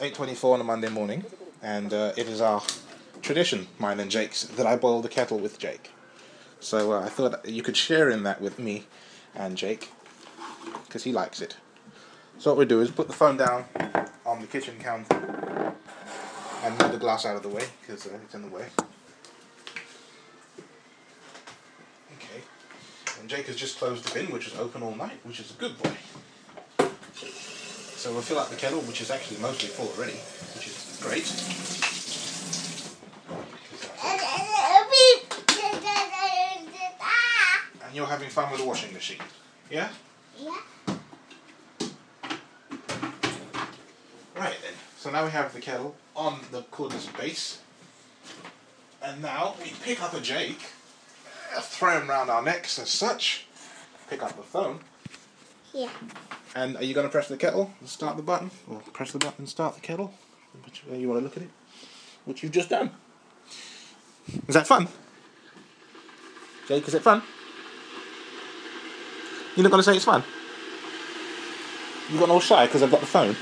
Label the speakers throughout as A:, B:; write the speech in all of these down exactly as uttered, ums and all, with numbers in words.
A: eight twenty-four on a Monday morning, and uh, it is our tradition, mine and Jake's, that I boil the kettle with Jake. So uh, I thought you could share in that with me and Jake, because he likes it. So what we do is put the phone down on the kitchen counter and move the glass out of the way, because uh, it's in the way. Okay. And Jake has just closed the bin, which is open all night, which is a good boy. So we'll fill up the kettle, which is actually mostly full already, which is great. And you're having fun with the washing machine, yeah?
B: Yeah.
A: Right then, so now we have the kettle on the cordless base. And now we pick up a Jake, throw him round our necks as such, pick up the phone.
B: Yeah.
A: And are you going to press the kettle and start the button? Or press the button and start the kettle? Which way you want to look at it? Which you've just done. Is that fun? Jake, is it fun? You're not going to say it's fun? You got all shy because I've got the phone?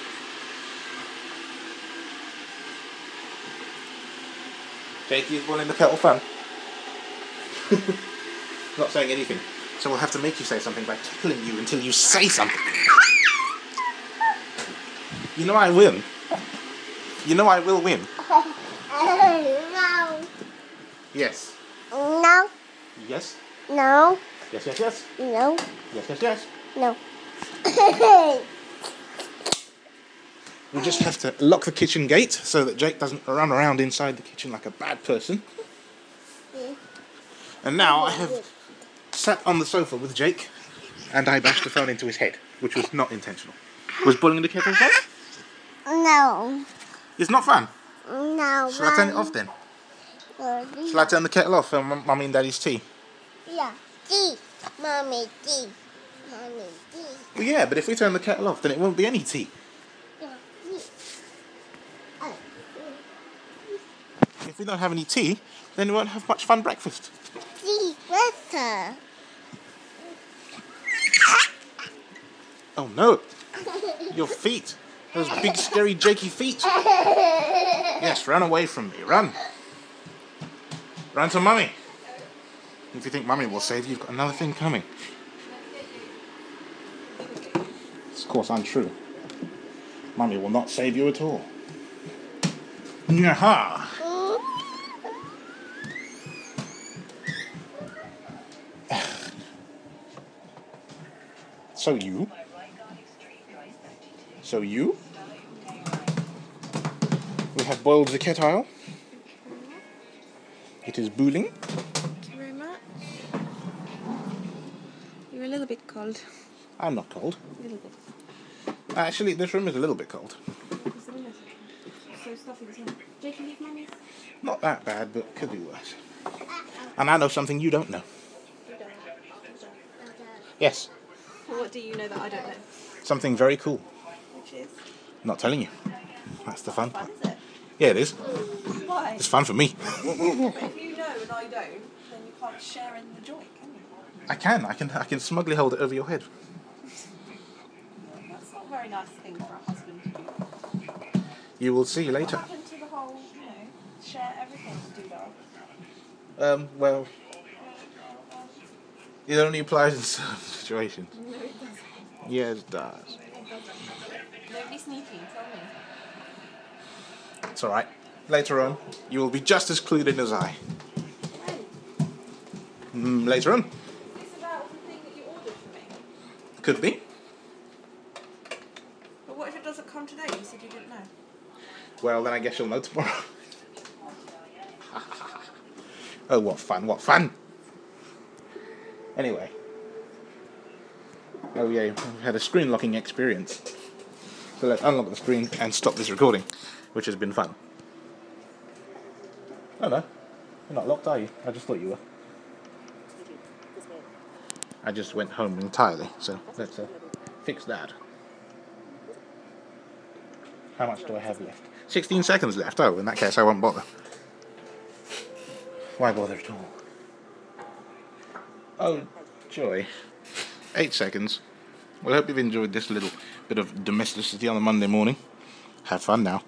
A: Jake, is boiling the kettle fun? Not saying anything. So we'll have to make you say something by tickling you until you say something. You know I win. You know I will win.
B: No.
A: Yes.
B: No.
A: Yes.
B: No.
A: Yes, yes, yes.
B: No.
A: Yes, yes, yes.
B: No.
A: We just have to lock the kitchen gate so that Jake doesn't run around inside the kitchen like a bad person. And now I have sat on the sofa with Jake and I bashed the phone into his head, which was not intentional. Was boiling the kettle fun?
B: No.
A: It's not fun.
B: No.
A: Shall I turn it off then? Shall I turn the kettle off for m- Mummy and Daddy's tea?
B: Yeah. Tea. Mommy, tea. Mommy, tea.
A: Well, yeah, but if we turn the kettle off, then it won't be any tea.
B: Yeah, tea. Oh.
A: If we don't have any tea, then we won't have much fun breakfast.
B: Tea. Water.
A: Oh no! Your feet! Those big scary Jakey feet! Yes, run away from me, run! Run to Mummy! If you think Mummy will save you, you've got another thing coming. It's, of course, untrue. Mummy will not save you at all. Nyaha! So you? So you? We have boiled the kettle. It is boiling.
C: Thank you very much. You're a little bit cold.
A: I'm not cold.
C: A little bit.
A: Actually, this room is a little bit cold.
C: It's a little. So stuffy this one. Jake, can you leave Mummy's?
A: Not that bad, but could be worse. And I know something you don't know. Yes,
C: Well, what do you know that I don't know?
A: something very cool.
C: Which is?
A: Not telling you. That's the fun
C: Fun,
A: part.
C: is it?
A: Yeah, it is.
C: Why?
A: It's fun for me.
C: If you know and I don't, then you can't share in the joy, can you?
A: I can. I can. I can smugly hold it over your head.
C: That's not a very nice thing for a husband to do.
A: You will see
C: What
A: later.
C: happened to the whole, you know, share everything to do that?
A: Um. Well, it only applies in certain situations.
C: No, it doesn't.
A: Yeah, it does.
C: It doesn't. Don't be sneaky, tell me.
A: It's all right. Later on, you will be just as clued in as I. Mm, later on,
C: Is this about the thing that you ordered for me?
A: could be.
C: But what if it doesn't come today? You said you didn't know.
A: Well, then I guess you'll know tomorrow. Oh, what fun! What fun! Anyway. Oh yeah, we had a screen locking experience. So let's unlock the screen and stop this recording, which has been fun. Oh no, you're not locked, are you? I just thought you were. I just went home entirely, so let's uh, fix that. How much do I have left? sixteen seconds left. Oh, in that case I won't bother. Why bother at all? Oh, joy. Eight seconds. Well, I hope you've enjoyed this little bit of domesticity on a Monday morning. Have fun now.